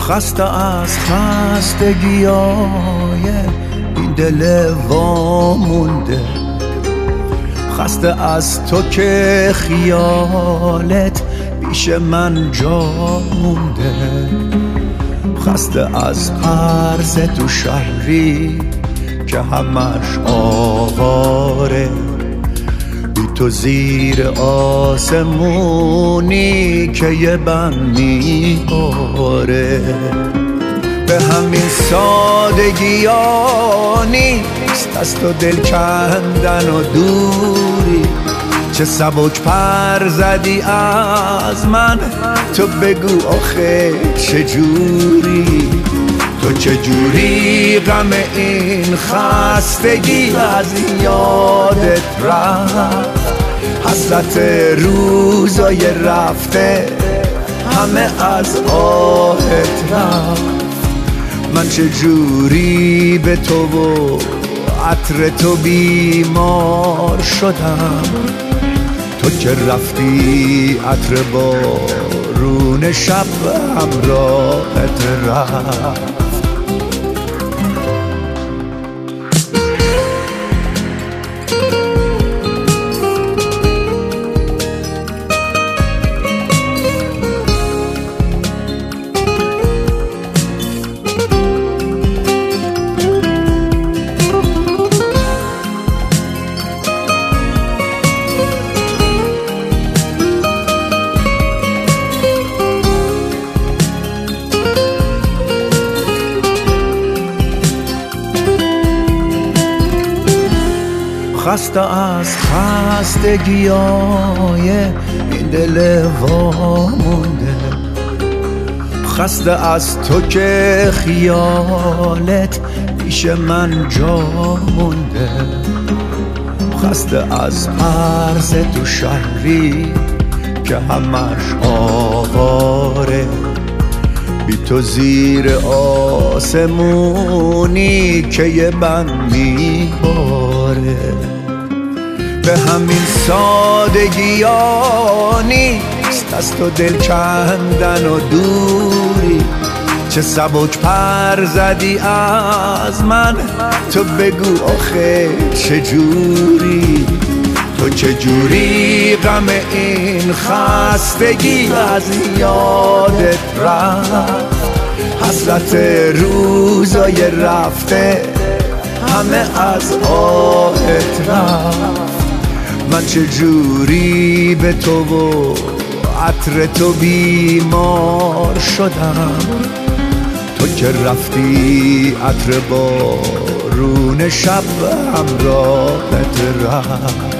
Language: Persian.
خسته از خستگیای این دل وامونده، خسته از تو که خیالت پیش من جا مونده، خسته از عرض تو شهری که همش آواره، بی تو زیر آسمونی که یه بم میباره. به همین سادگی ها نیست از تو دل کندن و دوری، چه سبک پر زدی از من، تو بگو آخه چجوری، تو چجوری غم این خستگی از یادت رفت، حسرت روزای رفته همه از آهت رفت. من چجوری به تو و عطر تو بیمار شدم، تو که رفتی عطر بارون شب همراهت رفت. خسته از خستگیای این دل وامونده، خسته از تو که خیالت پیش من جا مونده، خسته از عرض تو شهری که همش آواره، بی تو زیر آسمونی که یه بم میباره. به همین سادگی ها نیست از تو دل کندن و دوری، چه سبک پر زدی از من، تو بگو آخه چجوری، تو چجوری غم این خستگی از یادت رفت، حسرت روزای رفته همه از آهت رفت. من چجوری به تو و عطر تو بیمار شدم، تو که رفتی عطر بارون شب همراهت رفت.